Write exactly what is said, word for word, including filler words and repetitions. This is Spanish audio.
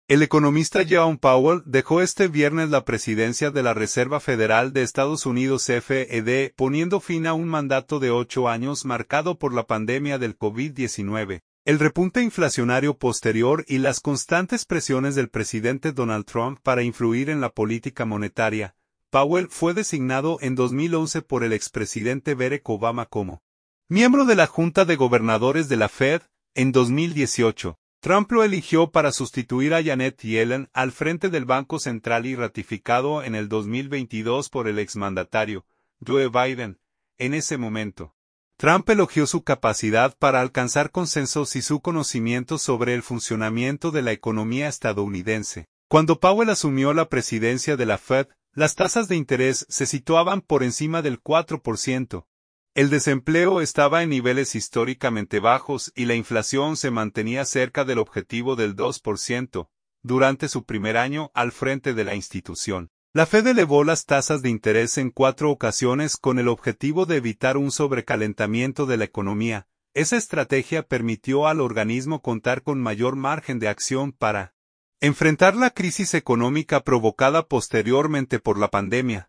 El economista Jerome Powell dejó este viernes la presidencia de la Reserva Federal de Estados Unidos F E D, poniendo fin a un mandato de ocho años marcado por la pandemia del COVID diecinueve, el repunte inflacionario posterior y las constantes presiones del presidente Donald Trump para influir en la política monetaria. Powell fue designado en dos mil once por el expresidente Barack Obama como miembro de la Junta de Gobernadores de la Fed. En dos mil dieciocho, Trump lo eligió para sustituir a Janet Yellen al frente del Banco Central y ratificado en el dos mil veintidós por el exmandatario Joe Biden. En ese momento, Trump elogió su capacidad para alcanzar consensos y su conocimiento sobre el funcionamiento de la economía estadounidense. Cuando Powell asumió la presidencia de la Fed, las tasas de interés se situaban por encima del cuatro por ciento. El desempleo estaba en niveles históricamente bajos y la inflación se mantenía cerca del objetivo del dos por ciento. Durante su primer año al frente de la institución, la Fed elevó las tasas de interés en cuatro ocasiones con el objetivo de evitar un sobrecalentamiento de la economía. Esa estrategia permitió al organismo contar con mayor margen de acción para enfrentar la crisis económica provocada posteriormente por la pandemia.